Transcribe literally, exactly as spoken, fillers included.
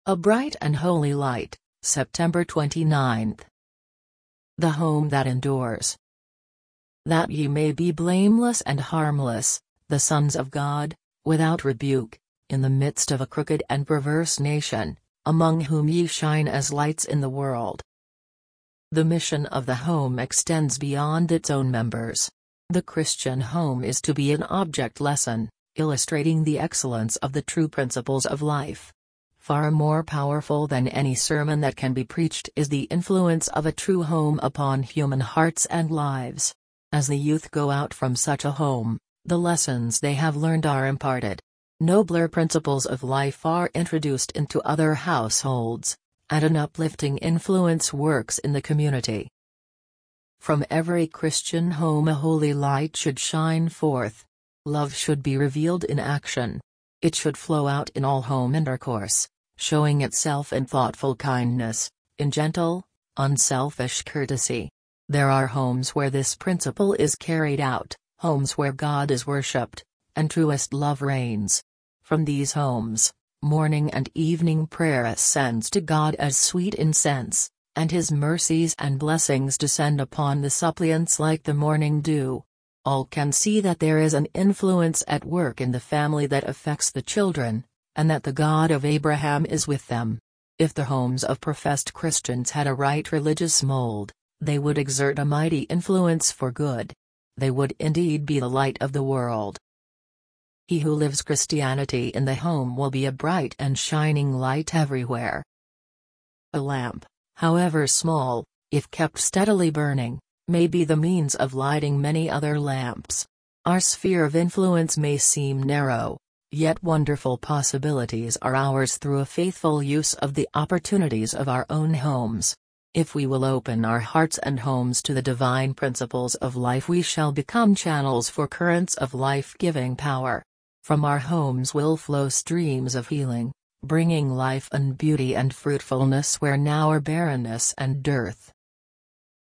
A Bright and Holy Light, September twenty-ninth. The home that endures. That ye may be blameless and harmless, the sons of God, without rebuke, in the midst of a crooked and perverse nation, among whom ye shine as lights in the world. The mission of the home extends beyond its own members. The Christian home is to be an object lesson, illustrating the excellence of the true principles of life. Far more powerful than any sermon that can be preached is the influence of a true home upon human hearts and lives. As the youth go out from such a home, the lessons they have learned are imparted. Nobler principles of life are introduced into other households, and an uplifting influence works in the community. From every Christian home a holy light should shine forth. Love should be revealed in action. It should flow out in all home intercourse, showing itself in thoughtful kindness, in gentle, unselfish courtesy. There are homes where this principle is carried out, homes where God is worshipped, and truest love reigns. From these homes, morning and evening prayer ascends to God as sweet incense, and His mercies and blessings descend upon the suppliants like the morning dew. All can see that there is an influence at work in the family that affects the children, and that the God of Abraham is with them. If the homes of professed Christians had a right religious mold, they would exert a mighty influence for good. They would indeed be the light of the world. He who lives Christianity in the home will be a bright and shining light everywhere. A lamp, however small, if kept steadily burning, may be the means of lighting many other lamps. Our sphere of influence may seem narrow, yet wonderful possibilities are ours through a faithful use of the opportunities of our own homes. If we will open our hearts and homes to the divine principles of life, we shall become channels for currents of life-giving power. From our homes will flow streams of healing, bringing life and beauty and fruitfulness where now are barrenness and dearth.